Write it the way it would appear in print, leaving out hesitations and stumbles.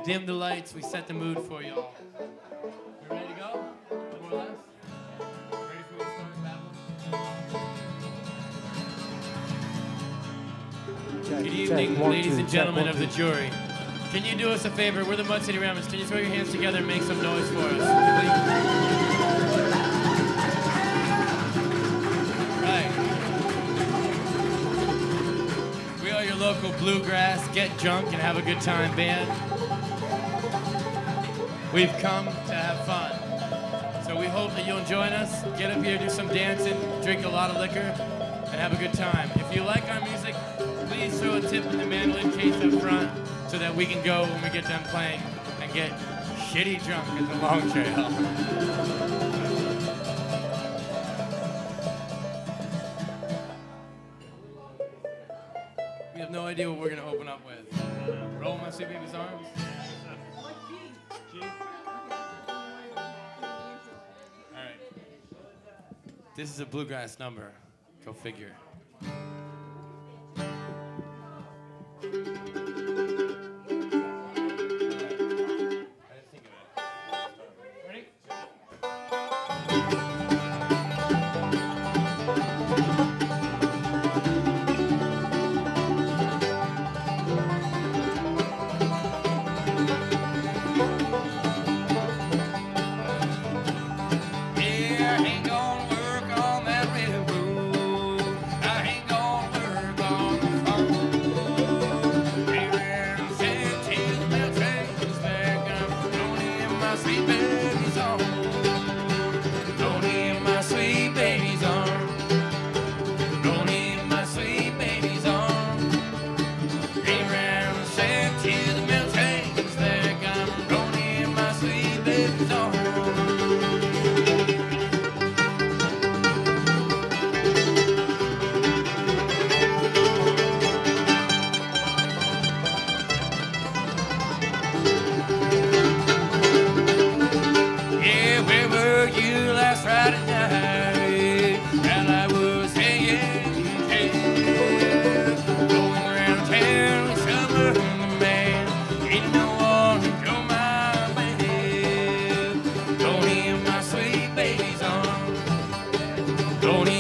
dim the lights, we set the mood for y'all. We ready to go? More or less? Ready for me to start battling? Good evening, ladies and gentlemen of the jury. Can you do us a favor? We're the Mud City Ramblers. Can you throw your hands together and make some noise for us? Right. We are your local bluegrass, get drunk and have a good time band. We've come to have fun. So we hope that you'll join us, get up here, do some dancing, drink a lot of liquor, and have a good time. If you like our music, please throw a tip in the mandolin case up front so that we can go when we get done playing and get shitty drunk at the Long Trail. We have no idea what we're going to open up with. Roll My Sweet Baby's Arms. All right. This is a bluegrass number. Go figure. Don't